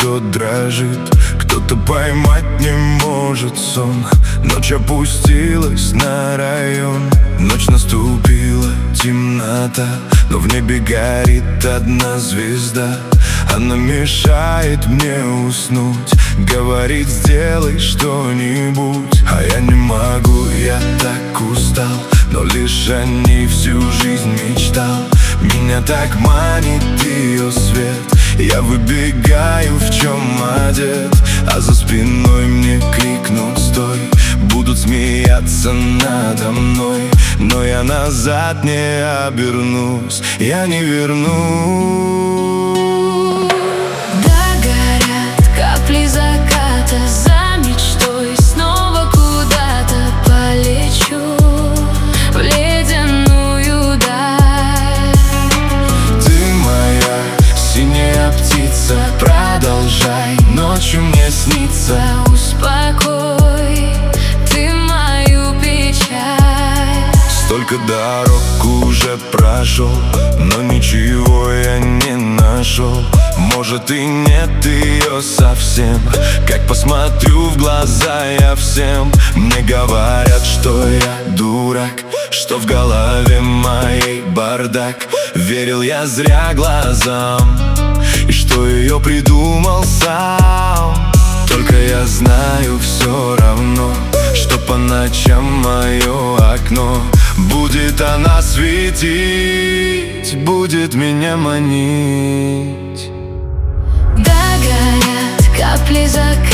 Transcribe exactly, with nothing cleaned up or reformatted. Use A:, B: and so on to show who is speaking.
A: кто дрожит, кто-то поймать не может сон. Ночь опустилась на район, ночь наступила, темнота, но в небе горит одна звезда. Она мешает мне уснуть, говорит: сделай что-нибудь. А я не могу, я так устал, но лишь о ней всю жизнь мечтал. Меня так манит ее свет, я выбегаю, в чем одет, а за спиной мне крикнут: стой! Будут смеяться надо мной, но я назад не обернусь, я не вернусь.
B: Догорят капли заката, за мечтой снова куда-то полечу в ледяную даль.
A: Ты моя синяя птица, продолжай ночью мне сниться.
B: Успокой ты мою печаль.
A: Столько дорог уже прошел, но ничего я не нашел. Может и нет ее совсем. Как посмотрю в глаза я всем, мне говорят, что я дурак, что в голове моей бардак. Верил я зря глазам, и что ее придумал сам. Только я знаю все равно, что по ночам мое окно будет она светить, будет меня манить.
B: Догорят капли заката,